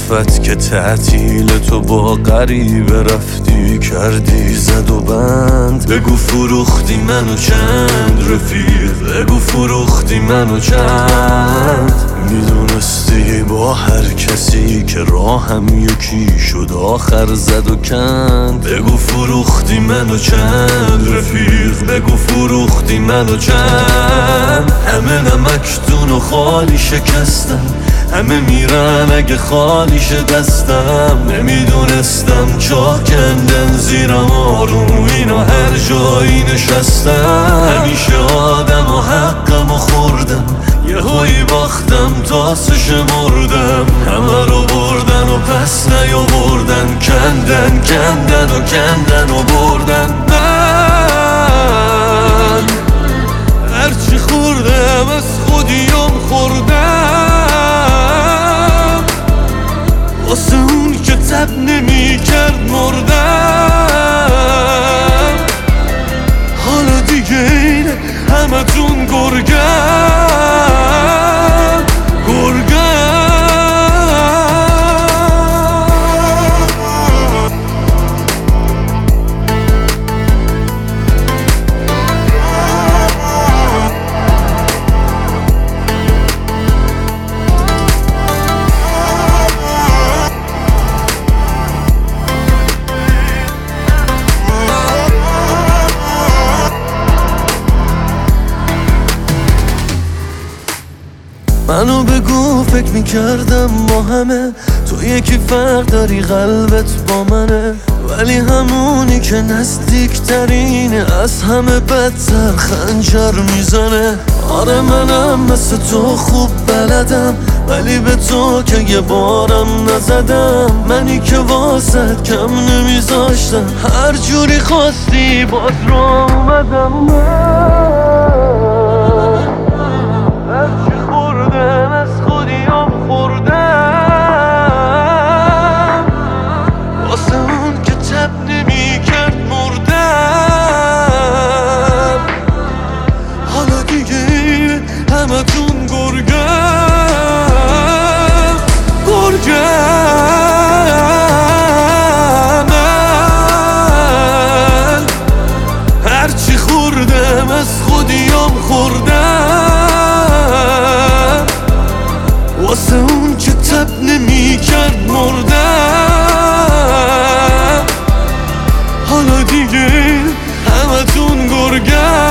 صدفت که تعطیل تو با غریبه رفتی کردی زد و بند. بگو فروختی منو چند رفیق، بگو فروختی منو چند. میدونستی با هر کسی که راهم یکی شد آخر زد و کند. بگو فروختی منو چند رفیق، بگو فروختی منو چند. همه نمکتون و خالی شکستم، همه میرن اگه خالیش دستم. نمیدونستم چاه کندن زیرم آروم اینا هر جایی نشستم. همیشه آدم و حقم و خوردم، یه هایی باختم تاسش مردم. همه رو بردن و پس نیاوردن، کندن کندن و کندن و بردن. من هرچی خوردم از خودیم خوردم، واسه اون که تب نمی کرد مردم. حالا دیگه اینه همه تون گرگم گرگم. منو بگو فکر میکردم با همه تو یکی فرق داری قلبت با منه، ولی همونی که نزدیکترینه از همه بدتر خنجر میزنه. آره منم مثل تو خوب بلدم، ولی به تو که یه بارم نزدم. منی که واسد کم نمیذاشتم، هر جوری خواستی باز رو اومدم. هرچی خوردم از خودیم خوردم، واسه اون که تب نمی کرد مردم. حالا دیگه همه تون گرگم گرگم. من هرچی خوردم از خودیم خوردم، واسه اون که تب نمی کرد مردم. حالا دیگه همه تون گرگم